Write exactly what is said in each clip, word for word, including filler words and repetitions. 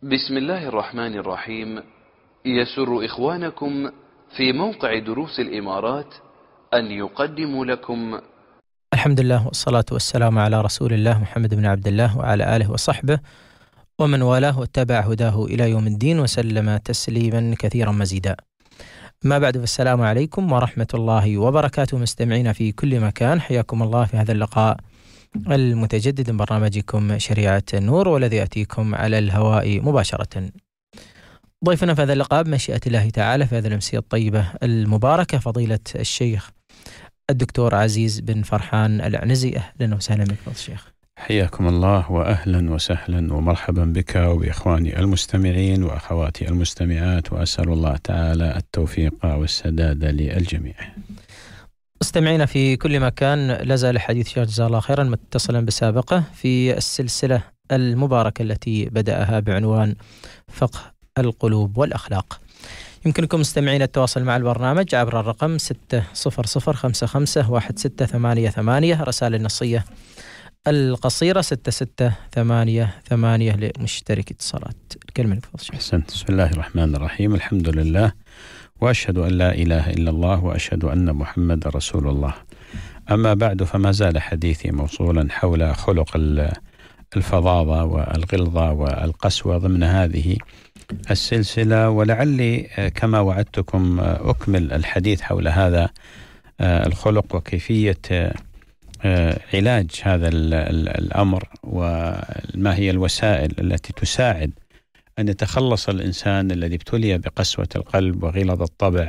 بسم الله الرحمن الرحيم. يسر إخوانكم في موقع دروس الإمارات أن يقدموا لكم الحمد لله والصلاة والسلام على رسول الله محمد بن عبد الله وعلى آله وصحبه ومن والاه واتبع هداه إلى يوم الدين وسلم تسليما كثيرا مزيدا. ما بعد، فالسلام عليكم ورحمة الله وبركاته. مستمعين في كل مكان، حياكم الله في هذا اللقاء المتجدد من برنامجكم شريعة النور، والذي يأتيكم على الهواء مباشرة. ضيفنا في هذا اللقاء بمشيئة الله تعالى في هذه الأمسية الطيبة المباركة فضيلة الشيخ الدكتور عزيز بن فرحان العنزي. أهلا وسهلا بك فضيلة الشيخ. حياكم الله وأهلا وسهلا ومرحبا بك وبإخواني المستمعين وأخواتي المستمعات، وأسأل الله تعالى التوفيق والسداد للجميع. مستمعينا في كل مكان، لازال حديث شيخ جزاه الله خيرا متصلا بسابقه في السلسلة المباركة التي بدأها بعنوان فقه القلوب والأخلاق. يمكنكم مستمعين التواصل مع البرنامج عبر الرقم ستة صفر صفر خمسة خمسة واحد ستة ثمانية ثمانية، رسائل النصية القصيرة ستة ستة ثمانية ثمانية لمشترك اتصالات. الكلمة لفضل. أحسنت. بسم الله الرحمن الرحيم. الحمد لله وأشهد أن لا إله إلا الله وأشهد أن محمد رسول الله. أما بعد، فما زال حديثي موصولا حول خلق الفظاظة والغلظة والقسوة ضمن هذه السلسلة، ولعلي كما وعدتكم أكمل الحديث حول هذا الخلق وكيفية علاج هذا الأمر، وما هي الوسائل التي تساعد أن يتخلص الإنسان الذي ابتلي بقسوة القلب وغلظ الطبع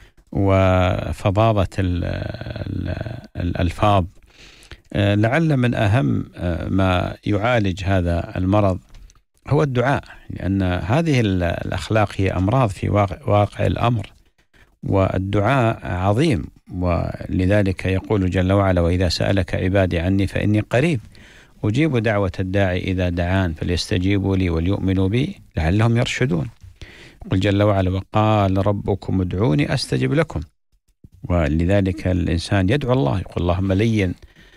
وفظاظة الألفاظ. لعل من أهم ما يعالج هذا المرض هو الدعاء، لأن هذه الأخلاق هي أمراض في واقع الأمر، والدعاء عظيم. ولذلك يقول جل وعلا: وإذا سألك عبادي عني فإني قريب أجيب دعوة الداعي إذا دعان فليستجيبوا لي وليؤمنوا بي لعلهم يرشدون. قل جل وعلا: وقال ربكم ادعوني أستجب لكم. ولذلك الإنسان يدعو الله، يقول: اللهم لين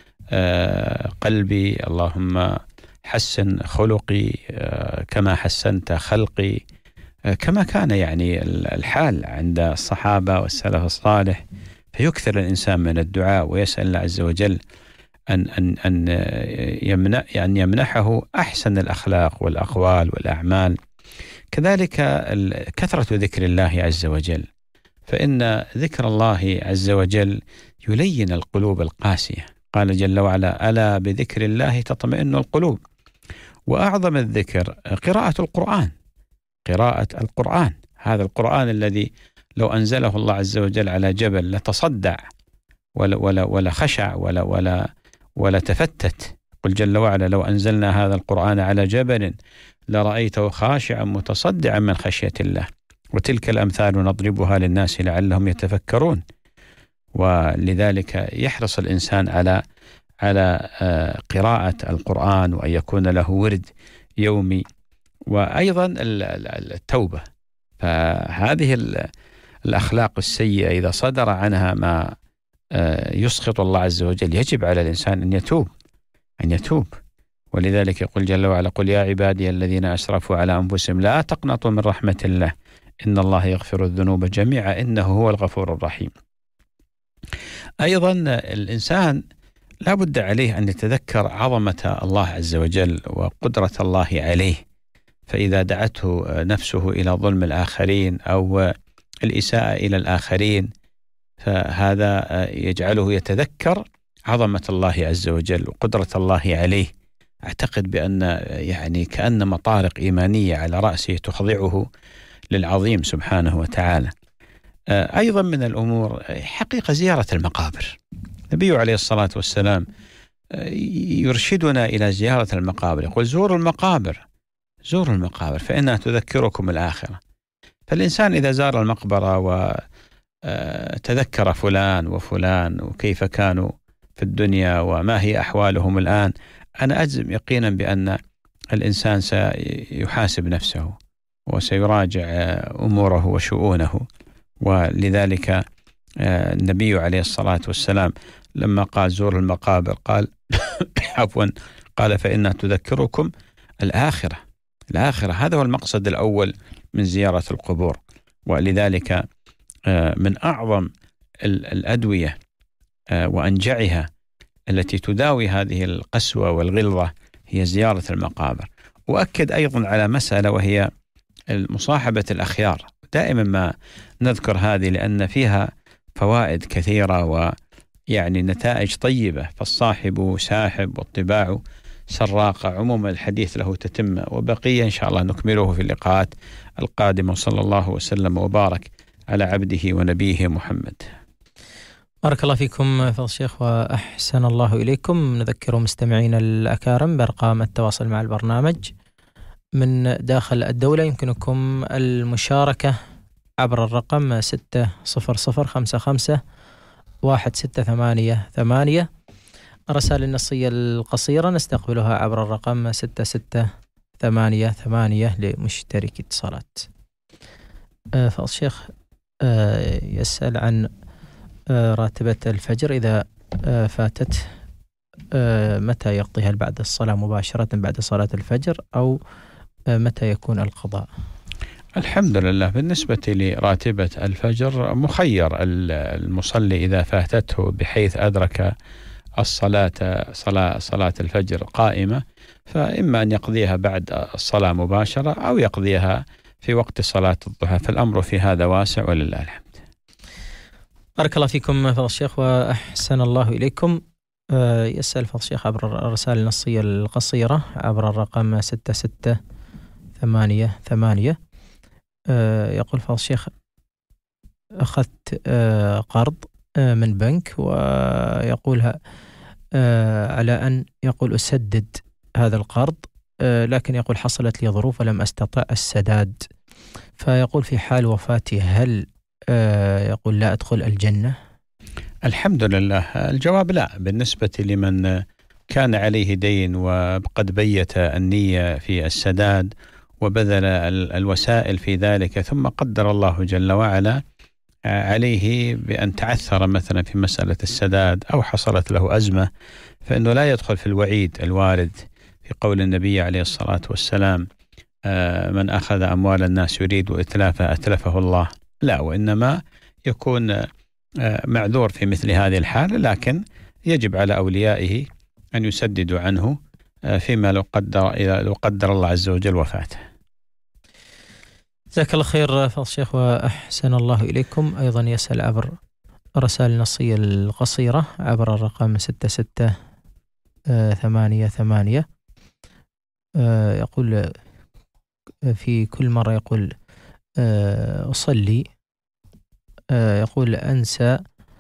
قلبي، اللهم حسن خلقي كما حسنت خلقي، كما كان يعني الحال عند الصحابة والسلف الصالح. فيكثر الإنسان من الدعاء ويسأل الله عز وجل أن أن أن يمنح يعني يمنحه أحسن الأخلاق والأقوال والأعمال. كذلك كثرة ذكر الله عز وجل، فإن ذكر الله عز وجل يلين القلوب القاسية. قال جل وعلا: ألا بذكر الله تطمئن القلوب. وأعظم الذكر قراءة القرآن، قراءة القرآن، هذا القرآن الذي لو أنزله الله عز وجل على جبل لتصدع ولا ولا ولا خشع ولا ولا ولا تفتت. قل جل وعلا: لو أنزلنا هذا القرآن على جبل لرأيته خاشعا متصدعا من خشية الله. وتلك الأمثال نضربها للناس لعلهم يتفكرون. ولذلك يحرص الإنسان على على قراءة القرآن، وأن يكون له ورد يومي. وأيضا التوبة، فهذه الأخلاق السيئة إذا صدر عنها ما يسخط الله عز وجل يجب على الإنسان أن يتوب أن يتوب ولذلك يقول جل وعلا: قل يا عبادي الذين أسرفوا على أنفسهم لا تقنطوا من رحمة الله إن الله يغفر الذنوب جميعا إنه هو الغفور الرحيم. أيضا الإنسان لا بد عليه أن يتذكر عظمة الله عز وجل وقدرة الله عليه، فإذا دعته نفسه إلى ظلم الآخرين أو الإساءة إلى الآخرين فهذا يجعله يتذكر عظمة الله عز وجل وقدرة الله عليه. أعتقد بأن يعني كأن مطارق إيمانية على رأسه تخضعه للعظيم سبحانه وتعالى. أيضا من الأمور حقيقة زيارة المقابر. النبي عليه الصلاة والسلام يرشدنا إلى زيارة المقابر، يقول: زوروا المقابر زوروا المقابر فإنها تذكركم الآخرة. فالإنسان إذا زار المقبرة وتذكر فلان وفلان وكيف كانوا في الدنيا وما هي أحوالهم الآن، أنا أجزم يقينا بأن الإنسان سيحاسب نفسه وسيراجع أموره وشؤونه. ولذلك النبي عليه الصلاة والسلام لما قال زور المقابر قال عفوا قال فإنها تذكركم الآخرة. الآخرة. هذا هو المقصد الأول من زيارة القبور. ولذلك من أعظم الأدوية وأنجعها التي تداوي هذه القسوة والغلظة هي زيارة المقابر. وأكد أيضا على مسألة وهي مصاحبة الأخيار. دائما ما نذكر هذه لأن فيها فوائد كثيرة ويعني نتائج طيبة. فالصاحب ساحب والطباع سراقة. عموما الحديث له تتمة وبقية إن شاء الله نكمله في اللقاءات القادمة. صلى الله وسلم وبارك على عبده ونبيه محمد. بارك الله فيكم فضل الشيخ وأحسن الله إليكم. نذكر مستمعين الأكارم بأرقام التواصل مع البرنامج من داخل الدولة. يمكنكم المشاركة عبر الرقم ستة صفر صفر خمسة خمسة واحد ستة ثمانية ثمانية. الرسائل النصية القصيرة نستقبلها عبر الرقم ستة ستة ثمانية ثمانية لمشترك اتصالات. آه فضل الشيخ آه يسأل عن آه راتبة الفجر إذا آه فاتت آه متى يقضيها بعد الصلاة مباشرة بعد صلاة الفجر أو آه متى يكون القضاء؟ الحمد لله بالنسبة لراتبة الفجر مخير المصلي إذا فاتته بحيث أدرك الصلاة صلاة صلاة الفجر قائمة فإما أن يقضيها بعد الصلاة مباشرة أو يقضيها في وقت صلاة الضحى. فالأمر في هذا واسع ولله الحمد. بارك الله فيكم فضل الشيخ وأحسن الله إليكم. يسأل فضل الشيخ عبر الرسائل النصية القصيرة عبر الرقم ستة ستة ثمانية ثمانية. يقول فضل الشيخ أخذت قرض من بنك ويقولها على أن يقول أسدد هذا القرض لكن يقول حصلت لي ظروف ولم أستطع السداد. فيقول في حال وفاتي هل يقول لا أدخل الجنة؟ الحمد لله الجواب لا. بالنسبة لمن كان عليه دين وقد بيت النية في السداد وبذل الوسائل في ذلك ثم قدر الله جل وعلا عليه بأن تعثر مثلا في مسألة السداد أو حصلت له أزمة فإنه لا يدخل في الوعيد الوارد في قول النبي عليه الصلاة والسلام من أخذ أموال الناس يريد إتلافها أتلفه الله. لا، وإنما يكون معذور في مثل هذه الحالة لكن يجب على أوليائه أن يسددوا عنه فيما لو قدر إذا لو قدر الله عز وجل وفاته. جزاك الله خير فضل الشيخ وأحسن الله إليكم. أيضا يسأل عبر الرسائل النصية القصيرة عبر الرقم ستة ستة ثمانية ثمانية. يقول في كل مرة يقول أصلي يقول أنسى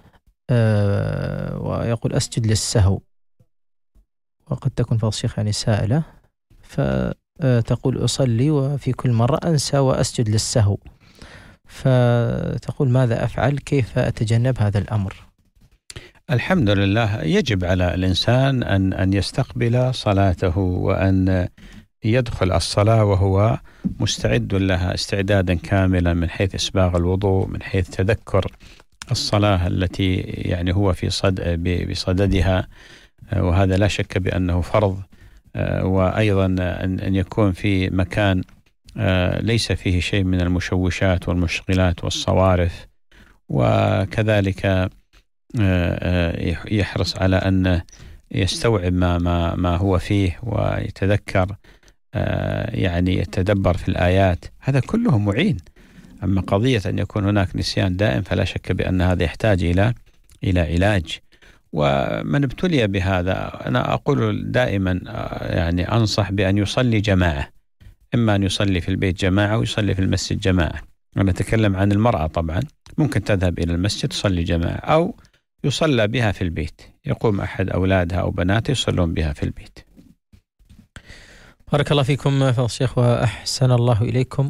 ويقول أسجد للسهو. وقد تكون فضل الشيخ يعني سائلة فتقول أصلي وفي كل مرة أنسى وأسجد للسهو. فتقول ماذا أفعل؟ كيف أتجنب هذا الأمر؟ الحمد لله يجب على الإنسان أن أن يستقبل صلاته وأن يدخل الصلاة وهو مستعد لها استعدادا كاملا من حيث إسباغ الوضوء من حيث تذكر الصلاة التي يعني هو في صد بصددها وهذا لا شك بأنه فرض. وأيضا أن يكون في مكان ليس فيه شيء من المشوشات والمشغلات والصوارف. وكذلك يحرص على أن يستوعب ما ما ما هو فيه ويتذكر يعني يتدبر في الآيات. هذا كله معين. أما قضية أن يكون هناك نسيان دائم فلا شك بأن هذا يحتاج إلى إلى علاج. ومن ابتلي بهذا أنا أقول دائما يعني أنصح بأن يصلي جماعة. إما أن يصلي في البيت جماعة ويصلي في المسجد جماعة. أنا أتكلم عن المرأة طبعا ممكن تذهب إلى المسجد تصلي جماعة أو يصلى بها في البيت. يقوم أحد أولادها أو بناتها يصلون بها في البيت. بارك الله فيكم فضل الشيخ وأحسن الله إليكم.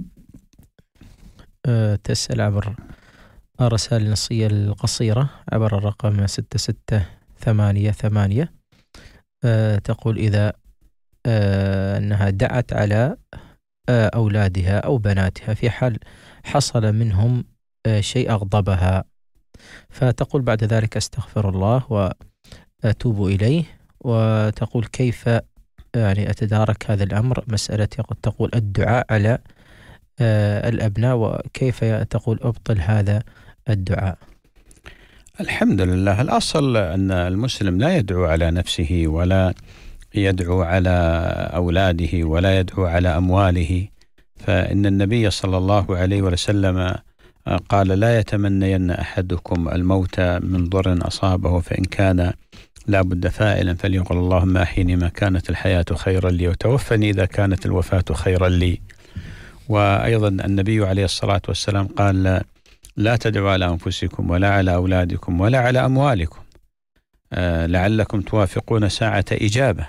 أه تسأل عبر الرسائل النصية القصيرة عبر الرقم ستة ستة ثمانية ثمانية. أه تقول إذا أه أنها دعت على أه أولادها أو بناتها في حال حصل منهم أه شيء أغضبها فتقول بعد ذلك استغفر الله وأتوب إليه. وتقول كيف يعني أتدارك هذا الأمر، مسألة قد تقول الدعاء على آه الأبناء، وكيف تقول أبطل هذا الدعاء؟ الحمد لله، الأصل أن المسلم لا يدعو على نفسه ولا يدعو على أولاده ولا يدعو على أمواله، فإن النبي صلى الله عليه وسلم قال: لا يتمنين أحدكم الموت من ضر أصابه، فإن كان لا بد فاعلا فليقل اللهم أحيني ما كانت الحياة خيرا لي، وتوفني إذا كانت الوفاة خيرا لي. وأيضا النبي عليه الصلاة والسلام قال: لا تدعوا على أنفسكم ولا على أولادكم ولا على أموالكم آه لعلكم توافقون ساعة إجابة.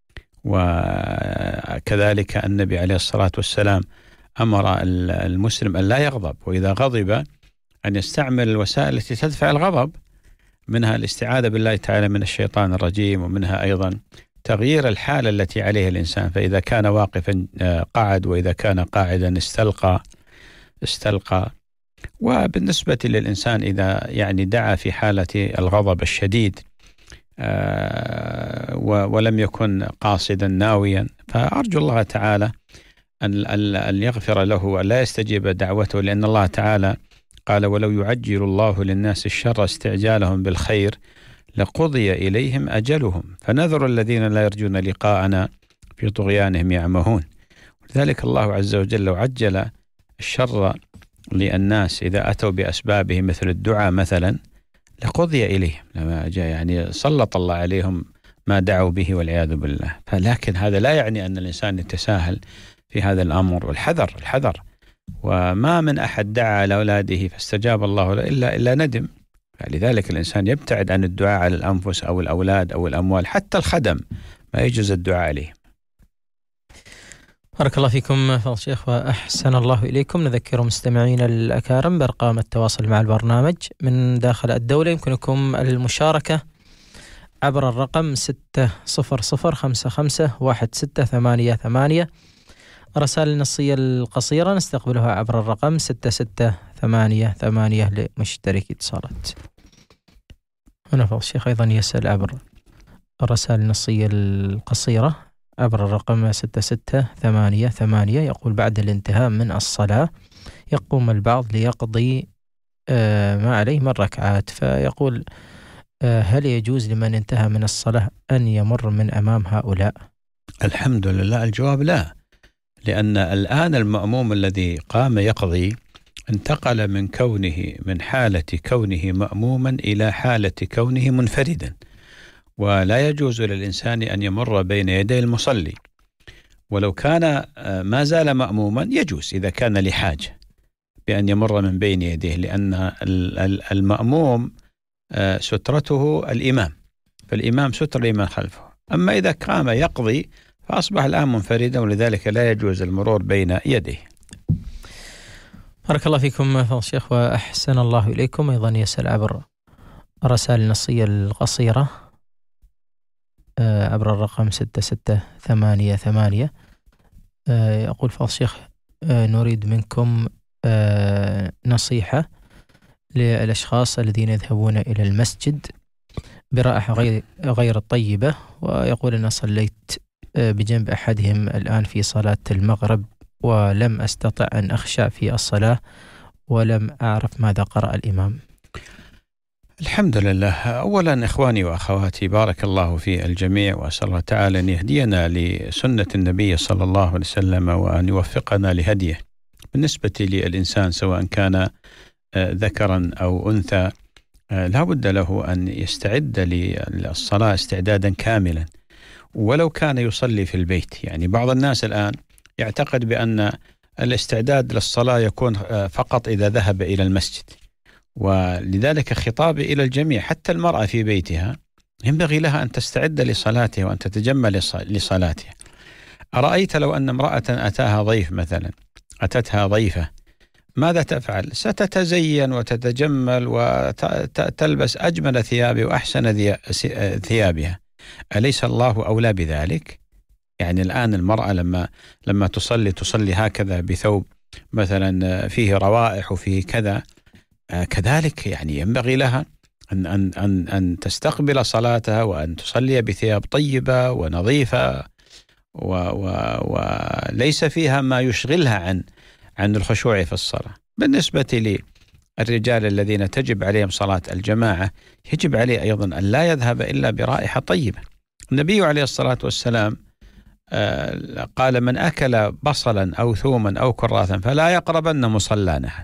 وكذلك النبي عليه الصلاة والسلام أمر المسلم أن لا يغضب، وإذا غضب أن يستعمل الوسائل التي تدفع الغضب، منها الاستعاذة بالله تعالى من الشيطان الرجيم، ومنها أيضا تغيير الحالة التي عليها الإنسان، فإذا كان واقفا قعد، وإذا كان قاعدا استلقى استلقى وبالنسبة للإنسان إذا يعني دعا في حالة الغضب الشديد ولم يكن قاصدا ناويا، فأرجو الله تعالى أن يغفر له ولا يستجيب دعوته، لأن الله تعالى قال: ولو يعجل الله للناس الشر استعجالهم بالخير لقضي إليهم أجلهم فنذر الذين لا يرجون لقاءنا في طغيانهم يعمهون. ولذلك الله عز وجل لو عجل الشر للناس إذا أتوا بأسبابه مثل الدعاء مثلا لقضي إليهم، لما جاء يعني سلط الله عليهم ما دعوا به والعياذ بالله. فلكن هذا لا يعني أن الإنسان يتساهل في هذا الأمر، والحذر الحذر. وما من أحد دعا على أولاده فاستجاب الله له إلا إلا ندم. فلذلك الإنسان يبتعد عن الدعاء على الأنفس أو الأولاد أو الأموال، حتى الخدم ما يجوز الدعاء عليه. بارك الله فيكم فضل الشيخ وأحسن الله إليكم. نذكر مستمعين الأكارم بأرقام التواصل مع البرنامج من داخل الدولة. يمكنكم المشاركة عبر الرقم ستة صفر صفر خمسة خمسة واحد ستة ثمانية ثمانية. الرسائل النصية القصيرة نستقبلها عبر الرقم ستة ستة ثمانية ثمانية لمشتركي اتصالات. هنا فضل الشيخ أيضا يسأل عبر الرسائل النصية القصيرة عبر الرقم ستة ستة ثمانية ثمانية. يقول: بعد الانتهاء من الصلاة يقوم البعض ليقضي آه ما عليه من ركعات، فيقول آه هل يجوز لمن انتهى من الصلاة أن يمر من أمام هؤلاء؟ الحمد لله، الجواب لا، لأن الآن المأموم الذي قام يقضي انتقل من كونه من حالة كونه مأموما إلى حالة كونه منفردا، ولا يجوز للإنسان أن يمر بين يدي المصلي. ولو كان ما زال مأموما يجوز إذا كان لحاجة بأن يمر من بين يديه، لأن المأموم سترته الإمام، فالإمام ستر لمن خلفه. أما إذا قام يقضي فأصبح الآن منفردا، ولذلك لا يجوز المرور بين يديه. بارك الله فيكم فضل الشيخ وأحسن الله إليكم. أيضا يسأل عبر الرسائل النصية القصيرة عبر الرقم ستة ستة ثمانية ثمانية. يقول فضل الشيخ: نريد منكم نصيحة للأشخاص الذين يذهبون إلى المسجد برائحة غير غير الطيبة، ويقول: أنا صليت بجنب أحدهم الآن في صلاة المغرب ولم أستطع أن أخشع في الصلاة ولم أعرف ماذا قرأ الإمام. الحمد لله. أولا إخواني وأخواتي، بارك الله في الجميع، وأسأل الله تعالى أن يهدينا لسنة النبي صلى الله عليه وسلم وأن يوفقنا لهديه. بالنسبة للإنسان سواء كان ذكرا أو أنثى لا بد له أن يستعد للصلاة استعدادا كاملا، ولو كان يصلي في البيت. يعني بعض الناس الآن يعتقد بأن الاستعداد للصلاة يكون فقط إذا ذهب إلى المسجد، ولذلك خطابي إلى الجميع حتى المرأة في بيتها ينبغي لها أن تستعد لصلاتها وأن تتجمل لصلاتها. أرأيت لو أن امرأة أتاها ضيف مثلا، أتتها ضيفة، ماذا تفعل؟ ستتزين وتتجمل وتلبس أجمل ثيابها وأحسن ثيابها. أليس الله أولى بذلك؟ يعني الآن المرأة لما لما تصلي تصلي هكذا بثوب مثلا فيه روائح وفيه كذا، كذلك يعني ينبغي لها أن أن أن أن تستقبل صلاتها وأن تصلي بثياب طيبة ونظيفة وليس فيها ما يشغلها عن عن الخشوع في الصلاة. بالنسبة للرجال الذين تجب عليهم صلاة الجماعة يجب عليه أيضا أن لا يذهب إلا برائحة طيبة. النبي عليه الصلاة والسلام قال: من أكل بصلا أو ثوما أو كراثا فلا يقربن مصلانا،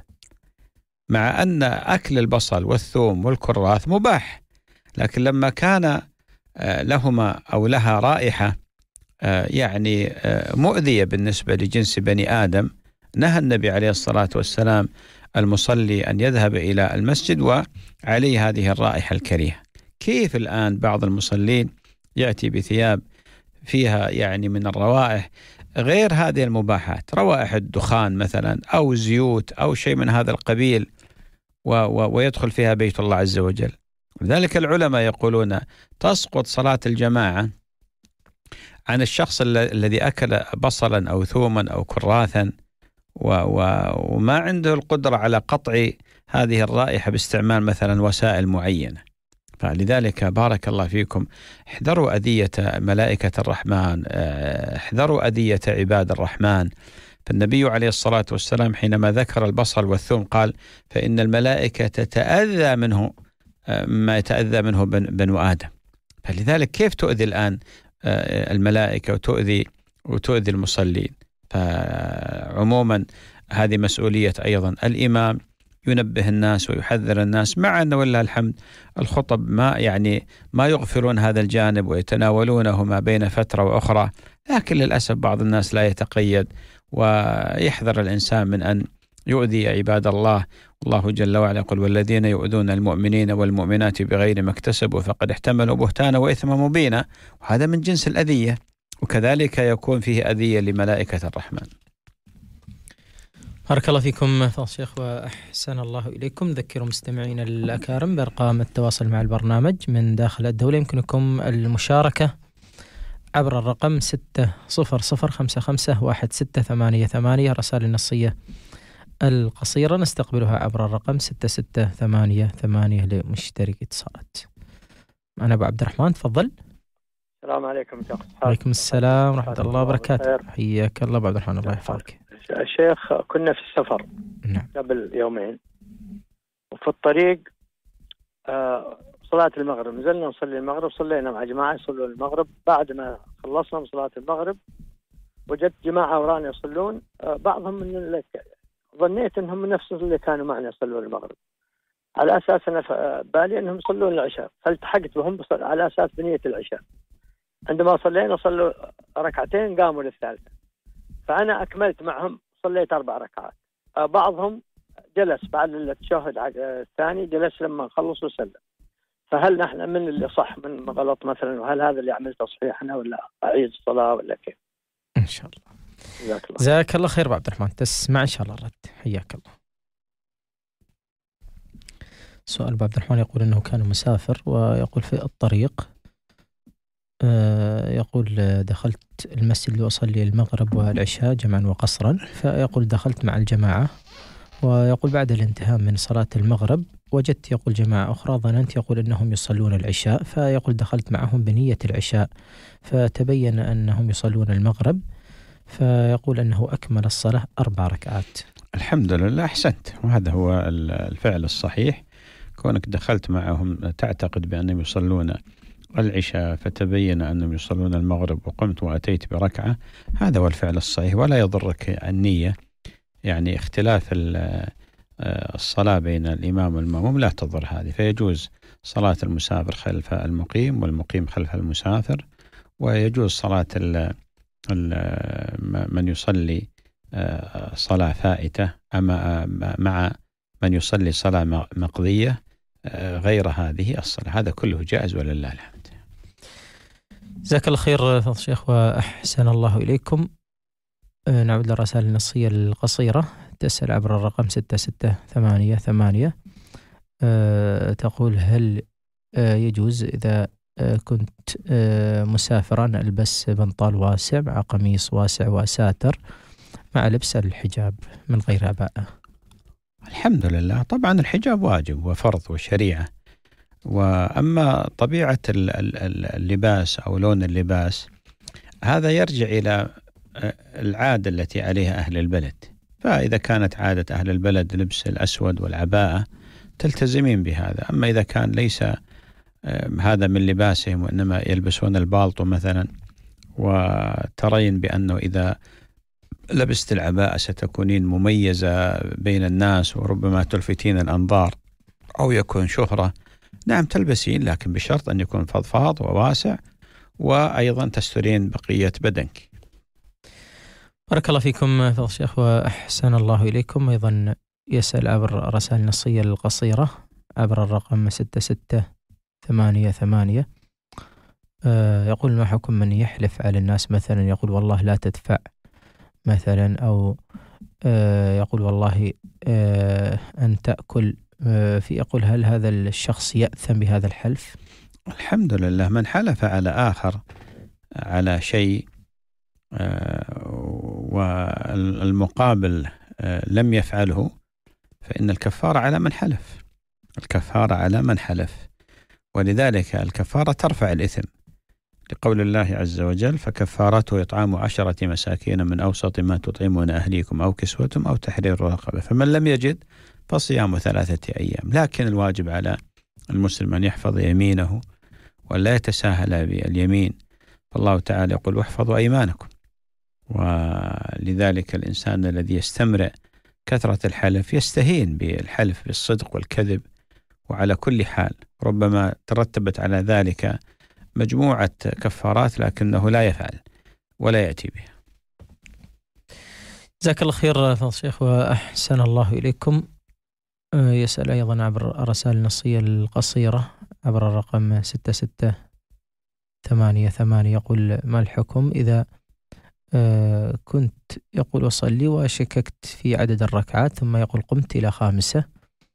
مع أن أكل البصل والثوم والكراث مباح، لكن لما كان لهما أو لها رائحة يعني مؤذية بالنسبة لجنس بني آدم، نهى النبي عليه الصلاة والسلام المصلي أن يذهب إلى المسجد وعليه هذه الرائحة الكريهة. كيف الآن بعض المصلين يأتي بثياب فيها يعني من الروائح غير هذه المباحات، روائح الدخان مثلا أو زيوت أو شيء من هذا القبيل، و و ويدخل فيها بيت الله عز وجل. لذلك العلماء يقولون تسقط صلاة الجماعة عن الشخص الذي أكل بصلا أو ثوما أو كراثا و و وما عنده القدرة على قطع هذه الرائحة باستعمال مثلا وسائل معينة. فلذلك بارك الله فيكم احذروا أذية ملائكة الرحمن، احذروا أذية عباد الرحمن. فالنبي عليه الصلاة والسلام حينما ذكر البصل والثوم قال: فإن الملائكة تتأذى منه ما يتأذى منه بنو آدم. فلذلك كيف تؤذي الآن الملائكة وتؤذي وتؤذي المصلين؟ فعموما هذه مسؤولية أيضا الإمام، ينبه الناس ويحذر الناس، مع أن والله الحمد الخطب ما يعني ما يغفرون هذا الجانب ويتناولونه ما بين فترة وأخرى، لكن للأسف بعض الناس لا يتقيد ويحذر الإنسان من أن يؤذي عباد الله. الله جل وعلا يقول: والذين يؤذون المؤمنين والمؤمنات بغير ما اكتسبوا فقد احتملوا بهتانا وإثما مبينا. وهذا من جنس الأذية، وكذلك يكون فيه أذية لملائكة الرحمن. بارك الله فيكم فضل الشيخ وأحسن الله إليكم. ذكروا مستمعين الأكارم بأرقام التواصل مع البرنامج من داخل الدولة. يمكنكم المشاركة عبر الرقم ستة صفر صفر خمسة خمسة واحد ستة ثمانية ثمانية، رسائل النصية القصيرة نستقبلها عبر الرقم ستة ستة ثمانية ثمانية لمشترك اتصالات. أنا أبو عبد الرحمن، تفضل. السلام عليكم شيخ. وعليكم السلام ورحمة الله وبركاته. حياك الله أبو عبد الرحمن، الله يحفظك. الشيخ كنا في السفر نعم. قبل يومين، وفي الطريق آه صلاة المغرب نزلنا نصلي المغرب، صلينا مع جماعة يصلون المغرب. بعد ما خلصنا من صلاة المغرب وجدت جماعة ورانا يصلون، آه بعضهم من اللي ظنيت انهم من نفس اللي كانوا معنا يصلون المغرب، على اساس انا بالي انهم يصلون العشاء، فالتحقت بهم على اساس بنية العشاء. عندما صلينا صلوا ركعتين قاموا للثالثة، فانا اكملت معهم صليت اربع ركعات. آه بعضهم جلس بعد التشهد الثاني، جلس لما خلصوا وسلم. فهل نحن من اللي صح من غلط مثلا، وهل هذا اللي عمل تصحيحنا ولا أعيد الصلاة ولا كيف؟ إن شاء الله. جزاك الله جزاك الله خير عبد الرحمن، تسمع إن شاء الله الرد. حياك الله. سؤال عبد الرحمن يقول أنه كان مسافر ويقول في الطريق يقول دخلت المسجد لأصلي المغرب والعشاء جمعا وقصرا، فيقول دخلت مع الجماعة، ويقول بعد الانتهاء من صلاة المغرب وجدت يقول جماعة أخرى ظننت يقول أنهم يصلون العشاء، فيقول دخلت معهم بنية العشاء فتبين أنهم يصلون المغرب، فيقول أنه أكمل الصلاة أربع ركعات. الحمد لله، أحسنت، وهذا هو الفعل الصحيح. كونك دخلت معهم تعتقد بأنهم يصلون العشاء فتبين أنهم يصلون المغرب وقمت وأتيت بركعة، هذا هو الفعل الصحيح، ولا يضرك النية. يعني اختلاف الصلاة بين الإمام والمأموم لا تضر هذه، فيجوز صلاة المسافر خلف المقيم والمقيم خلف المسافر، ويجوز صلاة ال ال من يصلي صلاة فائتة أما مع من يصلي صلاة مقضية غير هذه الصلاة. هذا كله جائز ولله الحمد. جزاك الله خير فضل الشيخ وأحسن الله إليكم. نعود للرسائل النصية القصيرة. تسأل عبر الرقم ستة ستة ثمانية ثمانية، أه تقول هل أه يجوز إذا أه كنت أه مسافرا ألبس بنطال واسع مع قميص واسع وساتر مع لبس الحجاب من غير عباءة؟ الحمد لله، طبعا الحجاب واجب وفرض وشريعة، وأما طبيعة اللباس أو لون اللباس هذا يرجع إلى العادة التي عليها أهل البلد. فإذا كانت عادة أهل البلد لبس الأسود والعباءة تلتزمين بهذا. أما إذا كان ليس هذا من لباسهم وإنما يلبسون البالطو مثلا، وترين بأنه إذا لبست العباءة ستكونين مميزة بين الناس وربما تلفتين الأنظار أو يكون شهرة، نعم تلبسين، لكن بشرط أن يكون فضفاض وواسع، وأيضا تسترين بقية بدنك. بارك الله فيكم فضل الشيخ وأحسن الله إليكم. أيضا يسأل عبر رسائل النصية القصيرة عبر الرقم ستة ستة ثمانية ثمانية، آه يقول: ما حكم من يحلف على الناس مثلا يقول والله لا تدفع مثلا، أو آه يقول والله آه أن تأكل آه في يقول هل هذا الشخص يأثم بهذا الحلف؟ الحمد لله، من حلف على آخر على شيء آه والمقابل آه لم يفعله فإن الكفارة على من حلف، الكفارة على من حلف، ولذلك الكفارة ترفع الإثم لقول الله عز وجل: فكفارته إطعام عشرة مساكين من أوسط ما تطعمون أهليكم أو كسوتهم أو تحرير رقبة، فمن لم يجد فصيام ثلاثة أيام. لكن الواجب على المسلم أن يحفظ يمينه ولا يتساهل باليمين، فالله تعالى يقول: واحفظوا أيمانكم. ولذلك الإنسان الذي يستمرئ كثرة الحلف يستهين بالحلف بالصدق والكذب، وعلى كل حال ربما ترتبت على ذلك مجموعة كفارات لكنه لا يفعل ولا يأتي بها. جزاك الله خير فضل الشيخ وأحسن الله إليكم. يسأل أيضا عبر الرسائل النصية القصيرة عبر الرقم ستة ستة ثمانية ثمانية، يقول: ما الحكم إذا كنت يقول أصلي وشككت في عدد الركعات ثم يقول قمت إلى خامسة،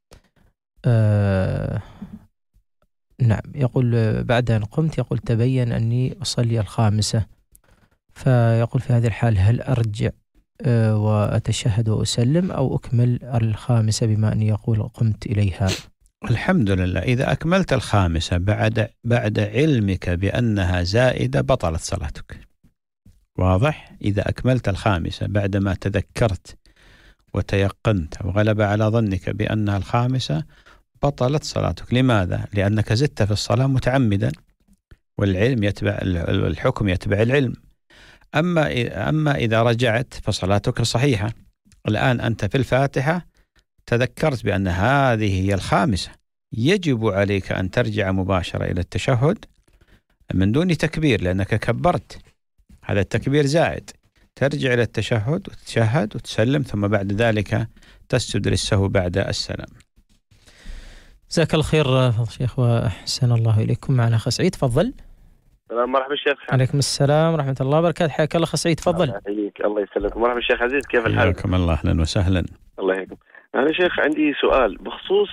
آه نعم يقول بعد أن قمت يقول تبين أني أصلي الخامسة، فيقول في هذه الحال هل أرجع آه وأتشهد وأسلم أو أكمل الخامسة بما أني يقول قمت إليها؟ الحمد لله، إذا أكملت الخامسة بعد بعد علمك بأنها زائدة بطلت صلاتك. واضح؟ إذا أكملت الخامسة بعدما تذكرت وتيقنت وغلب على ظنك بأنها الخامسة بطلت صلاتك. لماذا؟ لأنك زدت في الصلاة متعمدا، والعلم يتبع الحكم يتبع العلم. أما أما إذا رجعت فصلاتك صحيحة. الآن أنت في الفاتحة تذكرت بأن هذه هي الخامسة، يجب عليك أن ترجع مباشرة إلى التشهد من دون تكبير، لأنك كبرت، هذا التكبير زائد. ترجع إلى التشهد وتشهد وتسلم، ثم بعد ذلك تسجد للسهو بعد السلام. جزاك الله خير فضل الشيخ وأحسن الله إليكم. معنا أخ سعيد، تفضل. السلام، مرحبا الشيخ. عليكم السلام ورحمة الله وبركاته، حياك الله أخ سعيد، تفضل. الله يسلمك. مرحبا الشيخ عزيز، كيف الحال؟ حياكم الله، أهلا وسهلا. الله يحييكم. أنا شيخ عندي سؤال بخصوص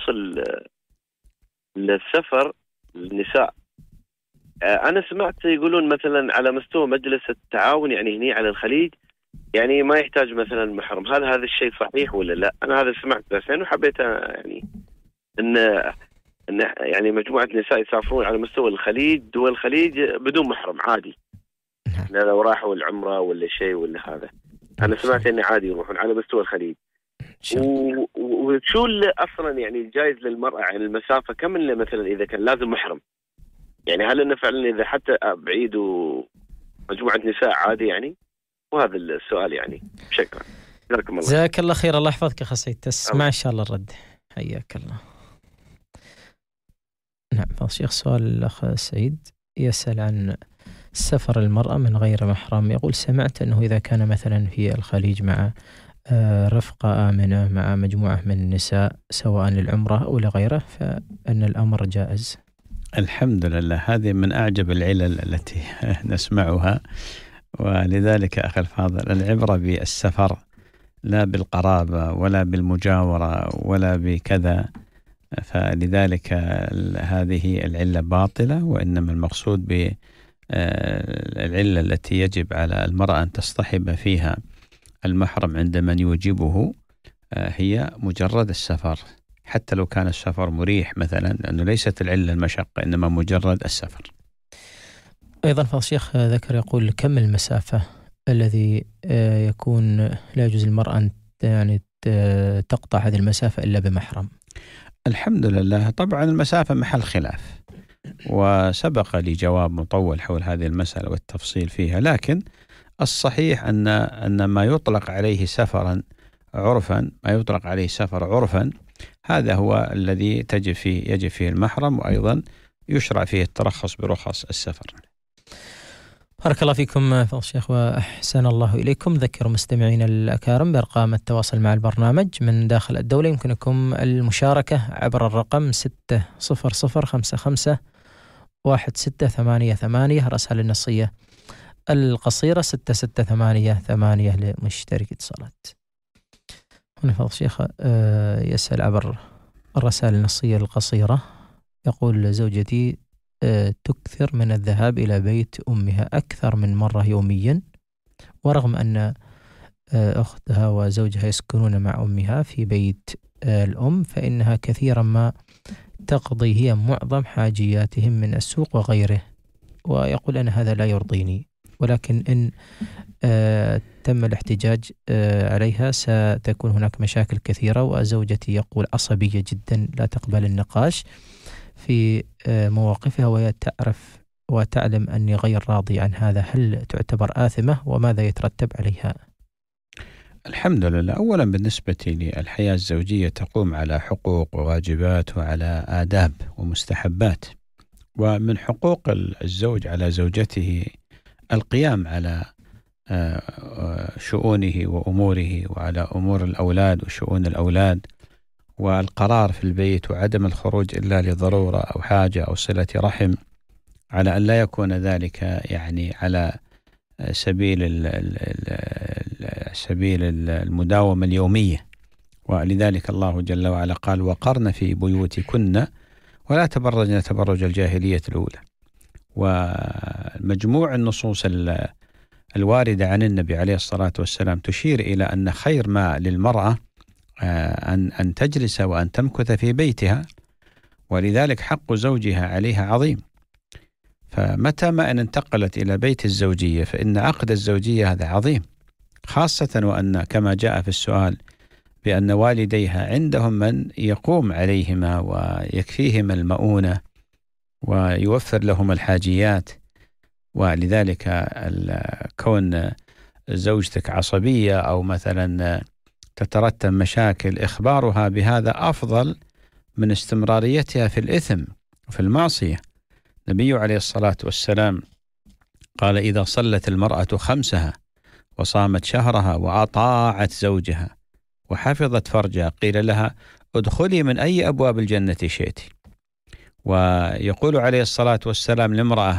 السفر للنساء. أنا سمعت يقولون مثلا على مستوى مجلس التعاون، يعني هني على الخليج، يعني ما يحتاج مثلا محرم. هل هذا الشيء صحيح ولا لا؟ أنا هذا سمعت بس يعني، وحبيت يعني إن إن يعني مجموعة نساء يسافرون على مستوى الخليج، دول الخليج بدون محرم عادي، لو راحوا العمرة ولا شيء ولا هذا. أنا سمعت إنه عادي يروحون على مستوى الخليج. وشو اللي أصلا يعني جايز للمرأة يعني المسافة كم اللي مثلا إذا كان لازم محرم؟ يعني هل إنه فعلا إذا حتى بعيد ومجموعة نساء عادي يعني؟ وهذا السؤال يعني. شكرا، جزاكم الله. جزاك الله خير، الله يحفظك يا أخ سعيد، تسمع إن شاء الله الرد. حياك الله. نعم فضل الشيخ، سؤال الأخ سعيد يسأل عن سفر المرأة من غير محرم. يقول سمعت أنه إذا كان مثلا في الخليج مع رفقة آمنة مع مجموعة من النساء سواء للعمرة أو لغيره فإن الأمر جائز. الحمد لله، هذه من أعجب العلل التي نسمعها. ولذلك أخي الفاضل، العبرة بالسفر لا بالقرابة ولا بالمجاورة ولا بكذا، فلذلك هذه العلة باطلة، وإنما المقصود بالعلة التي يجب على المرأة أن تصطحب فيها المحرم عند من يوجبه هي مجرد السفر، حتى لو كان السفر مريح مثلا، لأنه ليست العلة المشقة إنما مجرد السفر. أيضا فضل الشيخ ذكر يقول كم المسافة الذي يكون لا يجوز للمرأة أن يعني تقطع هذه المسافة إلا بمحرم؟ الحمد لله. طبعا المسافة محل خلاف، وسبق لي جواب مطول حول هذه المسألة والتفصيل فيها، لكن الصحيح أن أن ما يطلق عليه سفرا عرفا ما يطلق عليه سفر عرفا هذا هو الذي تجب فيه يجب فيه المحرم، وأيضا يشرع فيه الترخص برخص السفر. بارك الله فيكم فضل الشيخ وأحسن الله إليكم. ذكروا مستمعين الأكارم بأرقام التواصل مع البرنامج من داخل الدولة. يمكنكم المشاركة عبر الرقم ستة صفر صفر خمسة خمسة واحد ستة ثمانية ثمانية، رسالة النصية القصيرة ستة ستة ثمانية ثمانية لمشترك اتصالات. هنا فضل الشيخ يسأل عبر الرسائل النصية القصيرة، يقول زوجتي تكثر من الذهاب إلى بيت أمها أكثر من مرة يوميا، ورغم أن أختها وزوجها يسكنون مع أمها في بيت الأم، فإنها كثيرا ما تقضي هي معظم حاجياتهم من السوق وغيره، ويقول أن هذا لا يرضيني، ولكن إن آه تم الاحتجاج آه عليها ستكون هناك مشاكل كثيرة، وزوجتي يقول عصبية جدا لا تقبل النقاش في آه مواقفها، وهي تعرف وتعلم أني غير راضي عن هذا. هل تعتبر آثمة وماذا يترتب عليها؟ الحمد لله. أولا بالنسبة للحياة الزوجية تقوم على حقوق وواجبات وعلى آداب ومستحبات، ومن حقوق الزوج على زوجته القيام على شؤونه وأموره، وعلى أمور الأولاد وشؤون الأولاد، والقرار في البيت، وعدم الخروج إلا لضرورة أو حاجة أو صلة رحم، على أن لا يكون ذلك يعني على سبيل سبيل المداومة اليومية. ولذلك الله جل وعلا قال: وقرن في بيوتكن ولا تبرجن تبرج الجاهلية الأولى. ومجموع النصوص الواردة عن النبي عليه الصلاة والسلام تشير إلى أن خير ما للمرأة أن أن تجلس وأن تمكث في بيتها، ولذلك حق زوجها عليها عظيم. فمتى ما أن انتقلت إلى بيت الزوجية فإن عقد الزوجية هذا عظيم، خاصة وأن كما جاء في السؤال بأن والديها عندهم من يقوم عليهما ويكفيهما المؤونة ويوفر لهم الحاجيات. ولذلك كون زوجتك عصبية أو مثلا تترتب مشاكل، إخبارها بهذا أفضل من استمراريتها في الإثم وفي المعصية. النبي عليه الصلاة والسلام قال: إذا صلت المرأة خمسها وصامت شهرها وأطاعت زوجها وحفظت فرجها قيل لها: ادخلي من أي أبواب الجنة شئت. ويقول عليه الصلاة والسلام لامرأة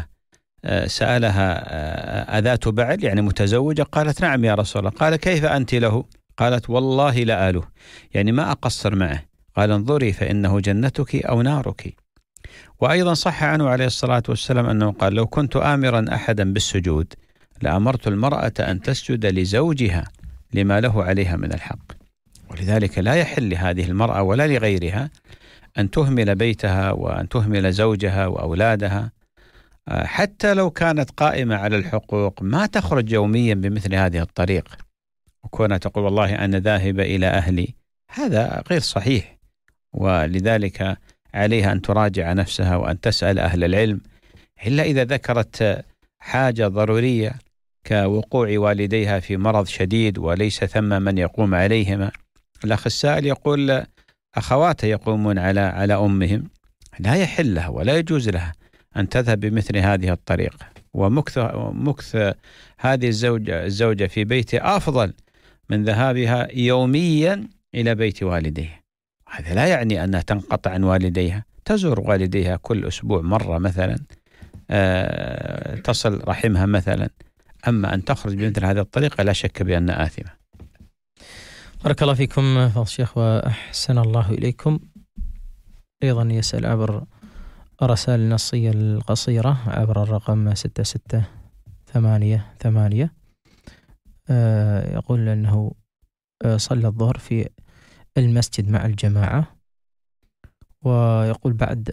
سألها: أذات بعل يعني متزوجة؟ قالت: نعم يا رسول الله. قال: كيف أنت له؟ قالت: والله لا آله، يعني ما أقصر معه. قال: انظري فإنه جنتك أو نارك. وأيضا صح عنه عليه الصلاة والسلام أنه قال: لو كنت آمرا أحدا بالسجود لأمرت المرأة أن تسجد لزوجها لما له عليها من الحق. ولذلك لا يحل لهذه المرأة ولا لغيرها أن تهمل بيتها وأن تهمل زوجها وأولادها، حتى لو كانت قائمة على الحقوق ما تخرج يوميا بمثل هذه الطريقة، وكونها تقول: والله أنا ذاهبة إلى أهلي، هذا غير صحيح. ولذلك عليها أن تراجع نفسها وأن تسأل أهل العلم، إلا إذا ذكرت حاجة ضرورية كوقوع والديها في مرض شديد وليس ثم من يقوم عليهما. الأخ السائل يقول أخواته يقومون على على أمهم، لا يحل لها ولا يجوز لها أن تذهب بمثل هذه الطريقة، ومكث مكث هذه الزوجة الزوجة في بيته أفضل من ذهابها يوميا إلى بيت والديها. هذا لا يعني أنها تنقطع عن والديها، تزور والديها كل أسبوع مرة مثلا، أه تصل رحمها مثلا. أما أن تخرج بمثل هذه الطريقة لا شك بأنها آثمة. بارك الله فيكم فضل الشيخ وأحسن الله إليكم. أيضا يسأل عبر الرسائل النصية القصيرة عبر الرقم ستة ستة ثمانية ثمانية، أه يقول أنه صلى الظهر في المسجد مع الجماعة، ويقول بعد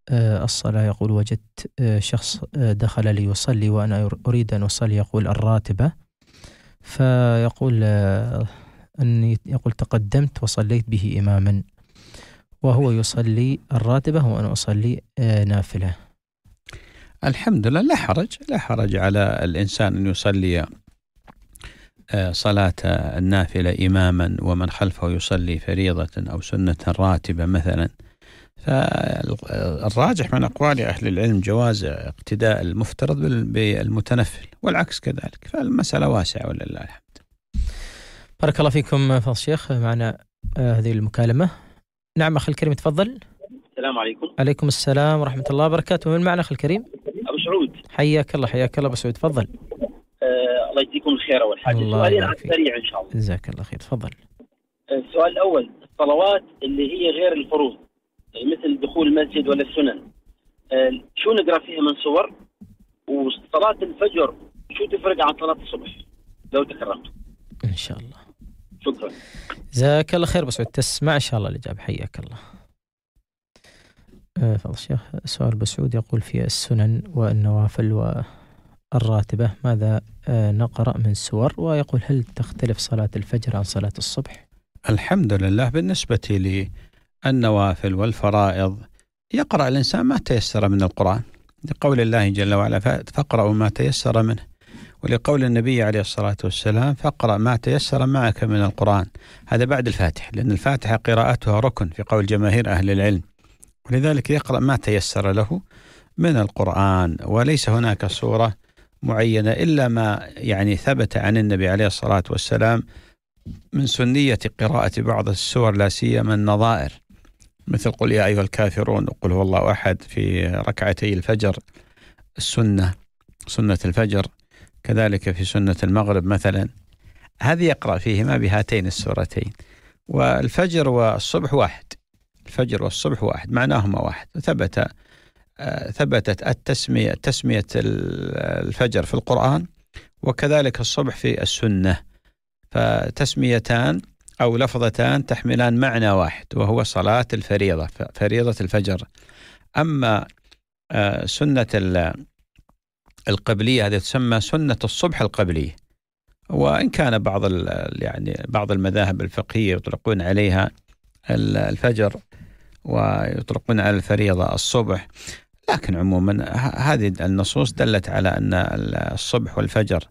الصلاة. يقول وجدت شخص دخل ليصلي وأنا أريد أن أصلي، يقول الراتبة، فيقول أني يقول تقدمت وصليت به إماما وهو يصلي الراتبة وأنا أصلي نافلة. الحمد لله، لا حرج لا حرج على الإنسان أن يصلي صلاة النافلة إماما ومن خلفه يصلي فريضة أو سنة راتبة مثلا. فالراجح من أقوال أهل العلم جواز اقتداء المفترض بالمتنفل والعكس كذلك، فالمسألة واسعة ولله الحمد. بارك الله فيكم فضل الشيخ. معنا هذه المكالمة. نعم أخي الكريم تفضل. السلام عليكم. عليكم السلام ورحمة الله وبركاته. من معنا أخي الكريم؟ أبو سعود. حياك الله حياك الله أبو سعود، تفضل. آه الله يجزيكم الخير. أول حاجة سؤالين على السريع إن شاء الله. جزاك الله خير، تفضل. آه السؤال الأول، الصلوات اللي هي غير الفروض مثل دخول المسجد ولا السنن، آه شو نقرأ فيها من صور؟ وصلاة الفجر شو تفرق عن صلاة الصبح لو تكرمت؟ إن شاء الله. شكرا. جزاك الله خير. بس تسمع إن شاء الله الإجابة. حياك الله. آه فضل الشيخ، سؤال بسعود يقول في السنن والنوافل والراتبة ماذا آه نقرأ من سور؟ ويقول هل تختلف صلاة الفجر عن صلاة الصبح؟ الحمد لله، بالنسبة للنوافل والفرائض يقرأ الإنسان ما تيسر من القرآن، لقول الله جل وعلا فاقرأوا ما تيسر منه، ولقول النبي عليه الصلاة والسلام فاقرأ ما تيسر معك من القرآن. هذا بعد الفاتحة، لأن الفاتحة قراءتها ركن في قول جماهير أهل العلم، ولذلك يقرأ ما تيسر له من القرآن. وليس هناك صورة معينة إلا ما يعني ثبت عن النبي عليه الصلاة والسلام من سنية قراءة بعض السور، لا سيما النظائر، مثل قل يا أيها الكافرون وقل هو الله أحد في ركعتي الفجر السنة سنة الفجر، كذلك في سنة المغرب مثلا. هذه يقرأ فيهما بهاتين السورتين. والفجر والصبح واحد، الفجر والصبح واحد، معناهما واحد. ثبت ثبتت التسمية تسمية الفجر في القرآن وكذلك الصبح في السنة، فتسميتان أو لفظتان تحملان معنى واحد وهو صلاة الفريضة، فريضة الفجر. أما سنة القبلية هذه تسمى سنة الصبح القبلية، وإن كان بعض يعني بعض المذاهب الفقهية يطلقون عليها الفجر ويطلقون على الفريضة الصبح، لكن عموما هذه النصوص دلت على أن الصبح والفجر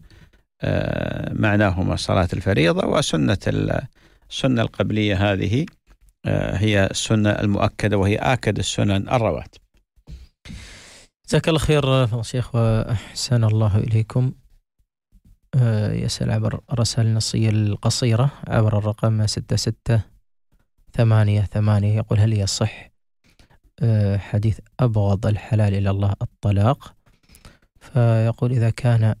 معناهما صلاة الفريضة، وسنة السنة القبلية هذه هي السنة المؤكدة وهي آكد السنن الرواتب. جزاك الله خير فضل الشيخ وأحسن الله إليكم. يسأل عبر الرسائل النصية القصيرة عبر الرقم ستة ستة ثمانية ثمانية، يقول هل يصح حديث أبغض الحلال إلى الله الطلاق؟ فيقول إذا كان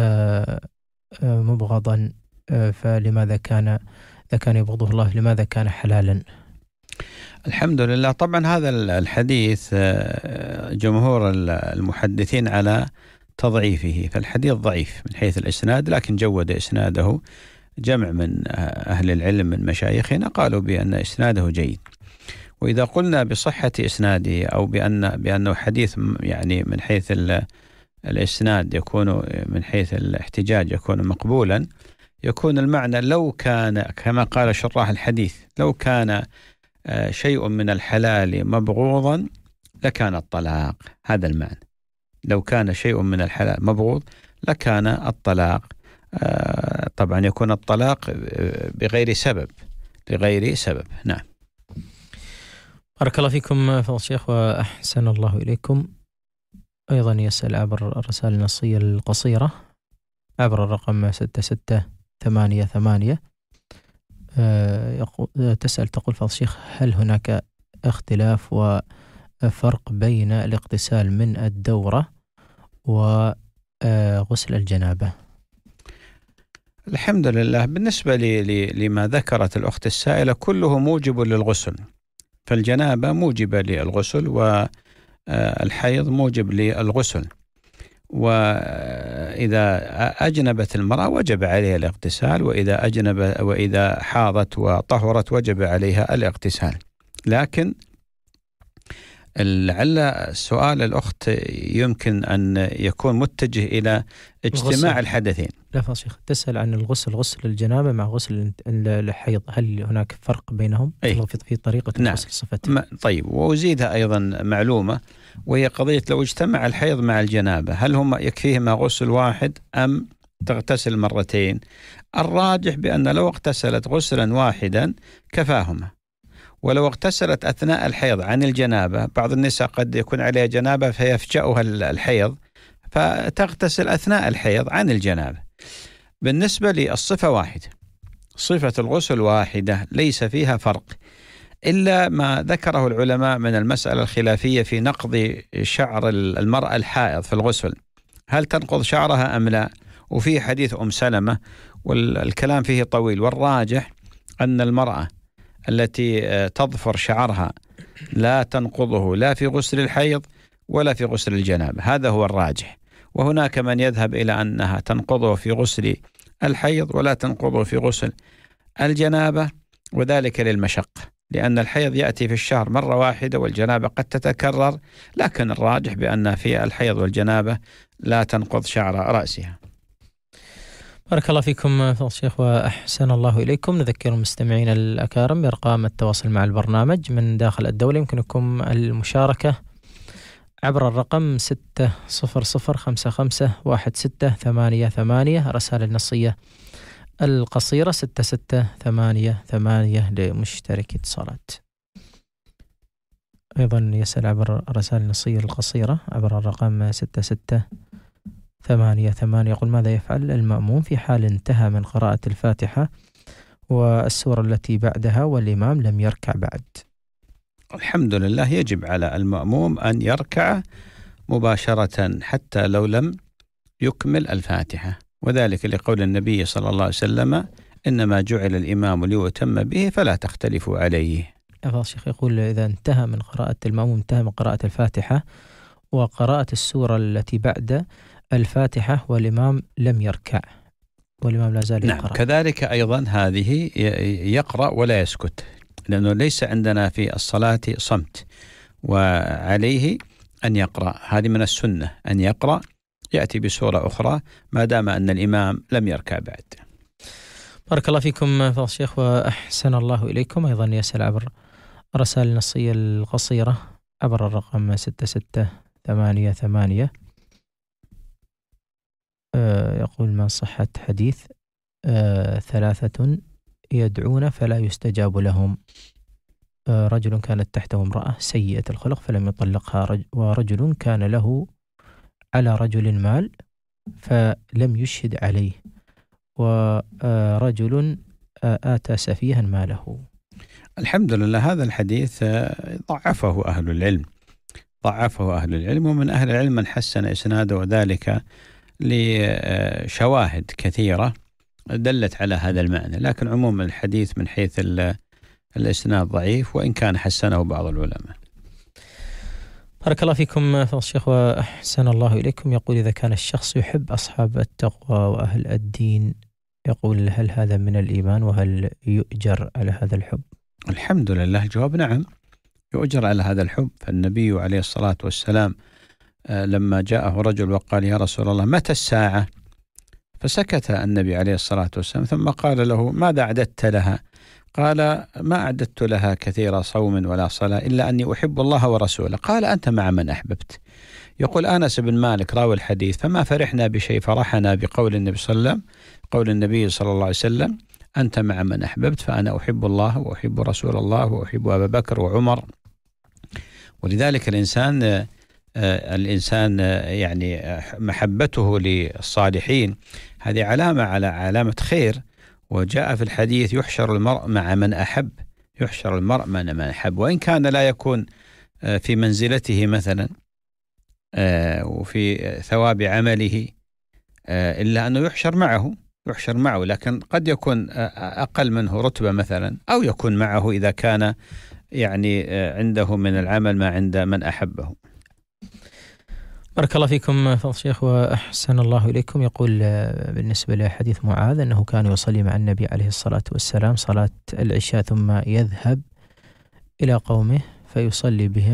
مبغضا فلماذا كان إذا كان يبغضه الله لماذا كان حلالا؟ الحمد لله. طبعا هذا الحديث جمهور المحدثين على تضعيفه، فالحديث ضعيف من حيث الإسناد، لكن جود إسناده جمع من أهل العلم من مشايخنا قالوا بأن إسناده جيد. وإذا قلنا بصحة إسناده أو بأن بأنه حديث يعني من حيث الإسناد يكون من حيث الاحتجاج يكون مقبولا، يكون المعنى لو كان كما قال شراح الحديث لو كان شيء من الحلال مبغوضا لكان الطلاق. هذا المعنى، لو كان شيء من الحلال مبغوض لكان الطلاق. طبعا يكون الطلاق بغير سبب لغير سبب. نعم. بارك الله فيكم فضل الشيخ وأحسن الله إليكم. أيضا يسأل عبر الرسائل النصية القصيرة عبر الرقم ستة ستة ثمانية ثمانية، تسأل تقول فضل الشيخ هل هناك اختلاف وفرق بين الاغتسال من الدورة وغسل الجنابة؟ الحمد لله. بالنسبة لما ذكرت الأخت السائلة كله موجب للغسل، فالجنابة موجبة للغسل والحيض موجب للغسل، وإذا أجنبت المرأة وجب عليها الاغتسال، وإذا أجنب وإذا حاضت وطهرت وجب عليها الاغتسال. لكن لعل سؤال الأخت يمكن أن يكون متجه إلى اجتماع الغسل. الحدثين. لا فضل الشيخ، تسأل عن الغسل، غسل الجنابة مع غسل الحيض، هل هناك فرق بينهم أي. في طريقة نعم. الغسل صفتها؟ طيب، وأزيدها أيضا معلومة، وهي قضية لو اجتمع الحيض مع الجنابة هل هم يكفيهما غسل واحد أم تغتسل مرتين؟ الراجح بأن لو اغتسلت غسلا واحدا كفاهما، ولو اغتسلت أثناء الحيض عن الجنابة، بعض النساء قد يكون عليها جنابة فيفجأها الحيض فتغتسل أثناء الحيض عن الجنابة. بالنسبة للصفة واحدة، صفة الغسل واحدة ليس فيها فرق، إلا ما ذكره العلماء من المسألة الخلافية في نقض شعر المرأة الحائض في الغسل، هل تنقض شعرها أم لا؟ وفي حديث أم سلمة والكلام فيه طويل، والراجح أن المرأة التي تظفر شعرها لا تنقضه لا في غسل الحيض ولا في غسل الجنابة، هذا هو الراجح. وهناك من يذهب إلى أنها تنقضه في غسل الحيض ولا تنقضه في غسل الجنابة، وذلك للمشقة، لأن الحيض يأتي في الشهر مرة واحدة والجنابة قد تتكرر، لكن الراجح بأن في الحيض والجنابة لا تنقض شعر رأسها. بارك الله فيكم فضل الشيخ وأحسن الله إليكم. نذكر المستمعين الأكارم بأرقام التواصل مع البرنامج من داخل الدولة، يمكنكم المشاركة عبر الرقم ستة صفر صفر خمسة خمسة واحد ستة ثمانية ثمانية، رسالة النصية القصيرة ستة ستة ثمانية ثمانية لمشترك اتصالات. أيضا يسأل عبر الرسالة النصية القصيرة عبر الرقم ستة ستة ثمانية ثمانية، يقول: ماذا يفعل المأموم في حال انتهى من قراءة الفاتحة والسورة التي بعدها والإمام لم يركع بعد؟ الحمد لله، يجب على المأموم أن يركع مباشرة حتى لو لم يكمل الفاتحة، وذلك لقول النبي صلى الله عليه وسلم: إنما جعل الإمام ليؤتم به فلا تختلفوا عليه. أفضل الشيخ يقول: إذا انتهى من قراءة المأموم انتهى من قراءة الفاتحة وقراءة السورة التي بعد الفاتحة والإمام لم يركع والإمام لا زال يقرأ. نعم، كذلك أيضا هذه يقرأ ولا يسكت، لأنه ليس عندنا في الصلاة صمت، وعليه أن يقرأ، هذه من السنة أن يقرأ، يأتي بسورة أخرى ما دام أن الإمام لم يركع بعد. بارك الله فيكم فضل الشيخ وأحسن الله إليكم. أيضا يسأل عبر الرسائل النصية القصيرة عبر الرقم ستة ستة ثمانية ثمانية، أه يقول: ما صحة حديث أه ثلاثة يدعون فلا يستجاب لهم؟ أه رجل كانت تحته امرأة سيئة الخلق فلم يطلقها، رج ورجل كان له على رجل مال فلم يشهد عليه، ورجل آتى سفيها ماله. الحمد لله، هذا الحديث ضعفه أهل العلم ضعفه أهل العلم ومن أهل العلم من حسن إسناده، وذلك لشواهد كثيرة دلت على هذا المعنى، لكن عموما الحديث من حيث الإسناد ضعيف، وإن كان حسنه بعض العلماء. بارك الله فيكم فضل الشيخ وأحسن الله إليكم. يقول: إذا كان الشخص يحب أصحاب التقوى وأهل الدين، يقول: هل هذا من الإيمان وهل يؤجر على هذا الحب؟ الحمد لله، الجواب نعم، يؤجر على هذا الحب. فالنبي عليه الصلاة والسلام لما جاءه رجل وقال: يا رسول الله متى الساعة؟ فسكت النبي عليه الصلاة والسلام، ثم قال له: ماذا أعددت لها؟ قال: ما أعددت لها كثير صوم ولا صلاة إلا أني أحب الله ورسوله. قال: أنت مع من أحببت. يقول أنس بن مالك راوي الحديث: فما فرحنا بشيء فرحنا بقول النبي صلى الله عليه وسلم قول النبي صلى الله عليه وسلم: أنت مع من أحببت، فأنا أحب الله وأحب رسول الله وأحب أبا بكر وعمر. ولذلك الإنسان الإنسان يعني محبته للصالحين هذه علامة على علامة خير. وجاء في الحديث: يحشر المرء مع من أحب، يحشر المرء مع من أحب، وإن كان لا يكون في منزلته مثلا وفي ثواب عمله، إلا أنه يحشر معه يحشر معه لكن قد يكون أقل منه رتبة مثلا، أو يكون معه إذا كان يعني عنده من العمل ما عند من أحبه. بارك الله فيكم فضل الشيخ وأحسن الله إليكم. يقول بالنسبة لحديث معاذ أنه كان يصلي مع النبي عليه الصلاة والسلام صلاة العشاء ثم يذهب إلى قومه فيصلي بهم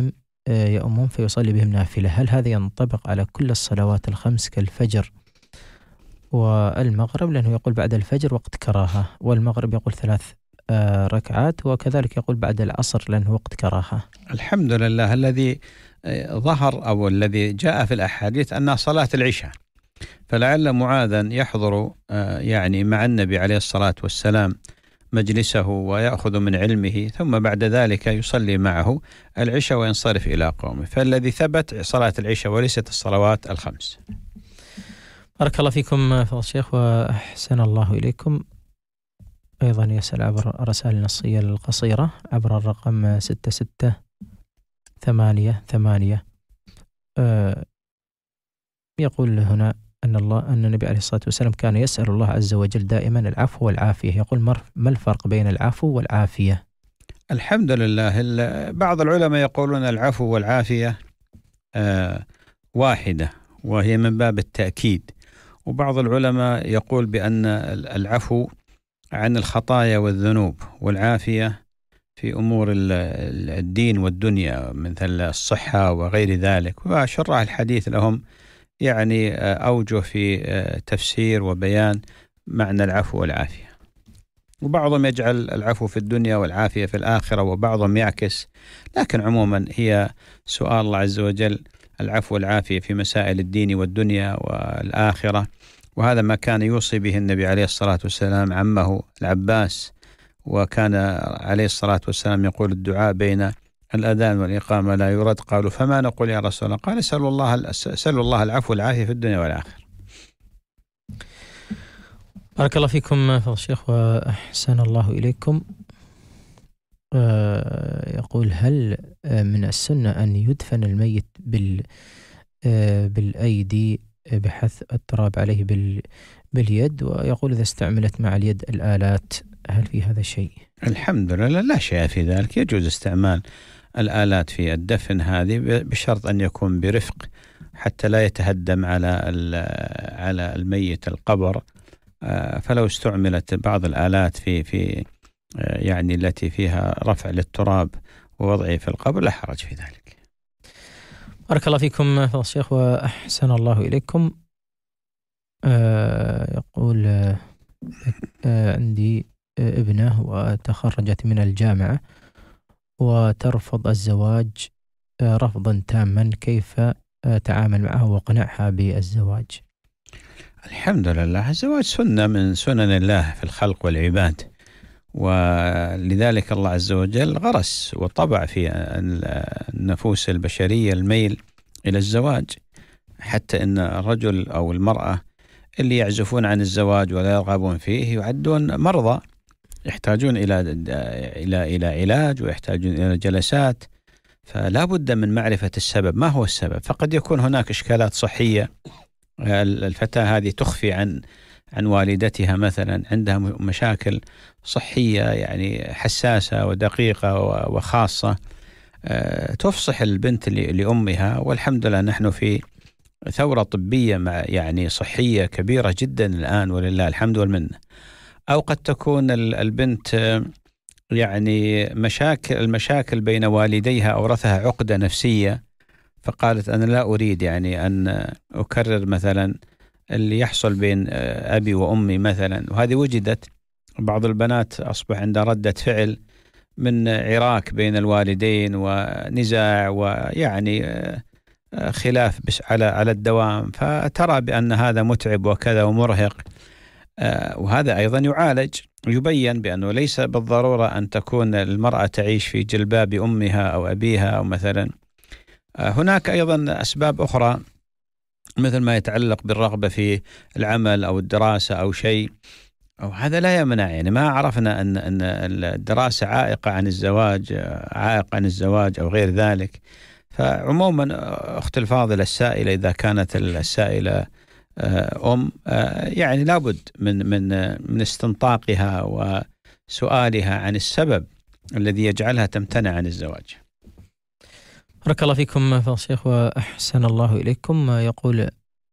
يؤمون فيصلي بهم نافلة، هل هذا ينطبق على كل الصلوات الخمس كالفجر والمغرب؟ لأنه يقول بعد الفجر وقت كراهة، والمغرب يقول ثلاث ركعات، وكذلك يقول بعد العصر لأنه وقت كراهة. الحمد لله الذي ظهر أو الذي جاء في الأحاديث أنها صلاة العشاء، فلعل معاذا يحضر يعني مع النبي عليه الصلاة والسلام مجلسه ويأخذ من علمه، ثم بعد ذلك يصلي معه العشاء وينصرف إلى قومه، فالذي ثبت صلاة العشاء وليست الصلوات الخمس. بارك الله فيكم فضل الشيخ وأحسن الله إليكم. أيضا يسأل عبر رسائل نصية القصيرة عبر الرقم ستة ستة ثمانية ثمانية. أه يقول هنا أن الله أن النبي عليه الصلاة والسلام كان يسأل الله عز وجل دائما العفو والعافية، يقول ما الفرق بين العفو والعافية؟ الحمد لله بعض العلماء يقولون العفو والعافية آه واحدة وهي من باب التأكيد، وبعض العلماء يقول بأن العفو عن الخطايا والذنوب والعافية في أمور الدين والدنيا مثل الصحة وغير ذلك، وشرح الحديث لهم يعني أوجه في تفسير وبيان معنى العفو والعافية، وبعضهم يجعل العفو في الدنيا والعافية في الآخرة، وبعضهم يعكس، لكن عموما هي سؤال الله عز وجل العفو والعافية في مسائل الدين والدنيا والآخرة، وهذا ما كان يوصي به النبي عليه الصلاة والسلام عمه العباس، وكان عليه الصلاة والسلام يقول الدعاء بين الأذان والإقامة لا يرد. قالوا فما نقول يا رسول الله؟ قال اسألوا الله اسألوا الله العفو والعافية في الدنيا والآخرة. بارك الله فيكم فضل الشيخ وأحسن الله إليكم. آه يقول هل من السنة أن يدفن الميت بال آه بالأيدي بحث التراب عليه بال باليد، ويقول إذا استعملت مع اليد الآلات هل في هذا شيء؟ الحمد لله لا شيء في ذلك، يجوز استعمال الآلات في الدفن هذه بشرط أن يكون برفق حتى لا يتهدم على على الميت القبر، فلو استعملت بعض الآلات في في يعني التي فيها رفع للتراب ووضعه في القبر لا حرج في ذلك. بارك الله فيكم فضل الشيخ وأحسن الله إليكم. آه يقول آه عندي آه ابنة وتخرجت من الجامعة وترفض الزواج آه رفضا تاما، كيف آه تعامل معها واقنعها بالزواج؟ الحمد لله الزواج سنة من سنن الله في الخلق والعباد، ولذلك الله عز وجل غرس وطبع في النفوس البشرية الميل إلى الزواج، حتى إن الرجل أو المرأة اللي يعزفون عن الزواج ولا يرغبون فيه يعدون مرضى، يحتاجون إلى إلى إلى علاج ويحتاجون إلى جلسات، فلا بد من معرفة السبب. ما هو السبب؟ فقد يكون هناك إشكالات صحية، الفتاة هذه تخفي عن عن والدتها مثلا، عندها مشاكل صحية يعني حساسة ودقيقة وخاصة، تفصح البنت لأمها، والحمد لله نحن في ثورة طبية مع يعني صحية كبيرة جدا الآن ولله الحمد والمنة. أو قد تكون البنت يعني مشاكل المشاكل بين والديها أورثها عقدة نفسية، فقالت أنا لا أريد يعني أن أكرر مثلا اللي يحصل بين أبي وأمي مثلا، وهذه وجدت. بعض البنات أصبح عندها ردة فعل من عراك بين الوالدين ونزاع ويعني خلاف بس على على الدوام، فترى بأن هذا متعب وكذا ومرهق، وهذا أيضا يعالج ويبين بأنه ليس بالضرورة أن تكون المرأة تعيش في جلباب أمها أو أبيها أو مثلا. هناك أيضا أسباب أخرى مثل ما يتعلق بالرغبة في العمل أو الدراسة أو شيء، أو هذا لا يمنع، يعني ما عرفنا أن أن الدراسة عائقة عن الزواج عائق عن الزواج أو غير ذلك. فعموما أخت الفاضلة السائلة إذا كانت السائلة أم يعني لابد من من من استنطاقها وسؤالها عن السبب الذي يجعلها تمتنع عن الزواج. بارك الله فيكم فضل الشيخ وأحسن الله إليكم. يقول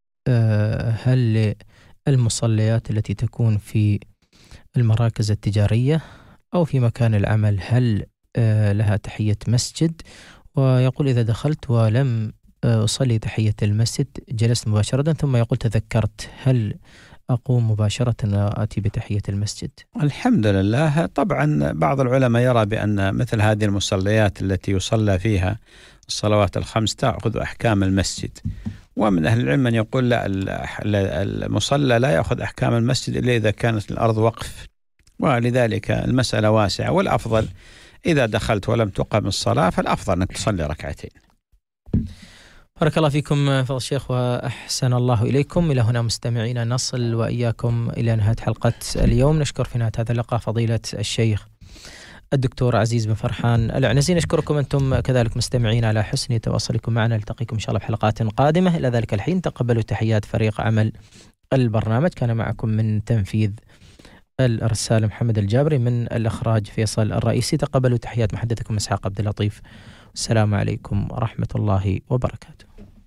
هل المصليات التي تكون في المراكز التجارية أو في مكان العمل هل لها تحية مسجد، ويقول إذا دخلت ولم أصلي تحية المسجد جلست مباشرة، ثم يقول تذكرت، هل أقوم مباشرة وآتي بتحية المسجد؟ الحمد لله. طبعا بعض العلماء يرى بأن مثل هذه المصليات التي يصلى فيها الصلوات الخمس تأخذ أحكام المسجد، ومن أهل العلم من يقول لا، المصلى لا يأخذ أحكام المسجد إلا إذا كانت الأرض وقف، ولذلك المسألة واسعة، والأفضل إذا دخلت ولم تقم الصلاة فالأفضل أنك تصلي ركعتين. بارك الله فيكم فضل الشيخ وأحسن الله إليكم. إلى هنا مستمعينا نصل وإياكم إلى نهاية حلقة اليوم. نشكر في نهاية هذا اللقاء فضيلة الشيخ الدكتور عزيز بن فرحان العنزي. نشكركم أنتم كذلك مستمعين على حسن تواصلكم معنا. نلتقيكم إن شاء الله بحلقات قادمة. إلى ذلك الحين تقبلوا تحيات فريق عمل البرنامج. كان معكم من تنفيذ الإرسال محمد الجابري، من الإخراج فيصل الرئيسي. تقبلوا تحيات محدثكم إسحاق عبد اللطيف. السلام عليكم ورحمة الله وبركاته.